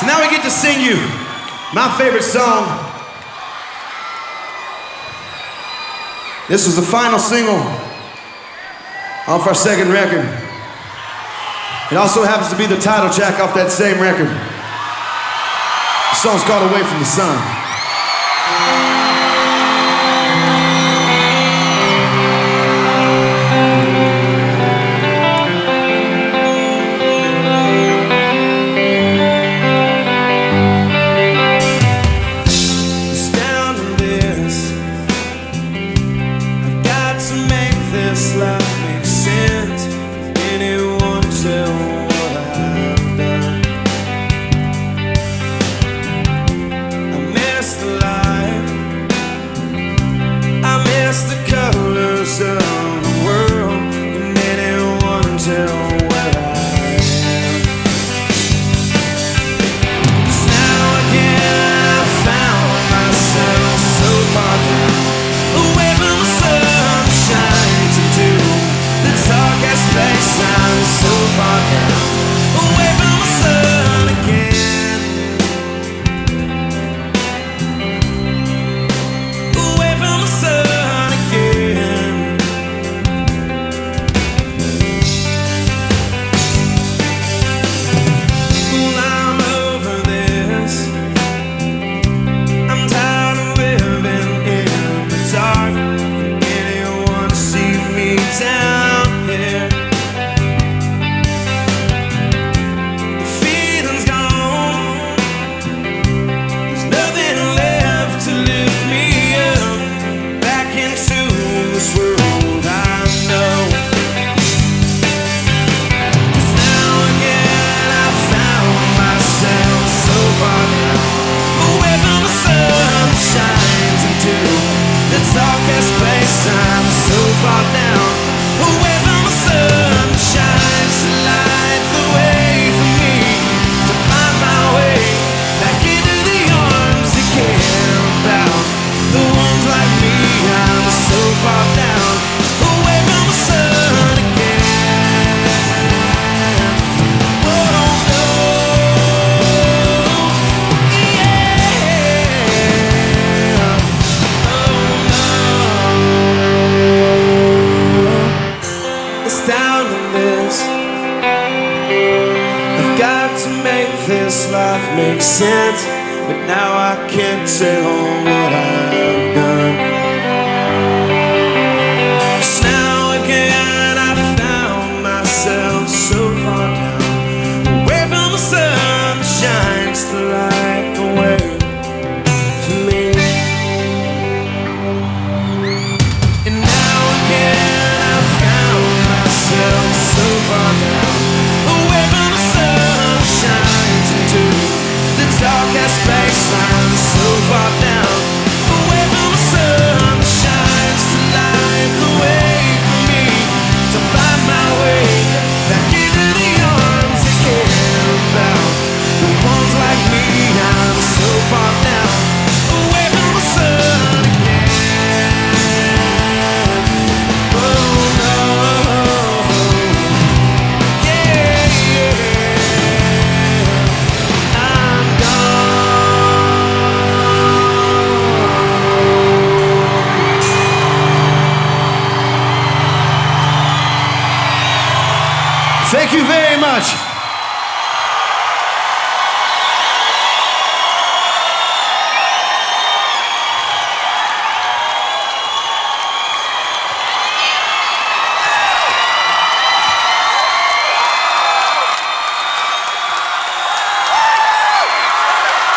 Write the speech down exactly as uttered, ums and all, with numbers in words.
So now we get to sing you my favorite song. This was the final single off our second record. It also happens to be the title track off that same record. The song's called Away from the Sun. This life makes sense. Anyone tell what I've done? I miss the light, I miss the colors of the world. And anyone tell where I am? 'Cause now again I found myself so far down, away from the sunshine. Darkest place, I'm so far down, away from the sun again, away from the sun again. Well, I'm over this, I'm tired of living in the dark. Anyone see me down? Darkest place, I'm so far down, away from the sun shines to light the way for me to find my way back into the arms that care about the ones like me. I'm so far down, away from the sun again. Oh no, yeah. Down to this, I've got to make this life make sense, but now I can't tell what I've done. 'Cause now again I found myself so far down, away from the sun that shines to light the way for me. And now again so far down, away from the sun shines into the darkest place. I'm so far down, away from the sun that shines to light the way for me to find my way back into the arms that care about the ones like me. I'm so far down, away from the sun again. Oh no. Thank you very much.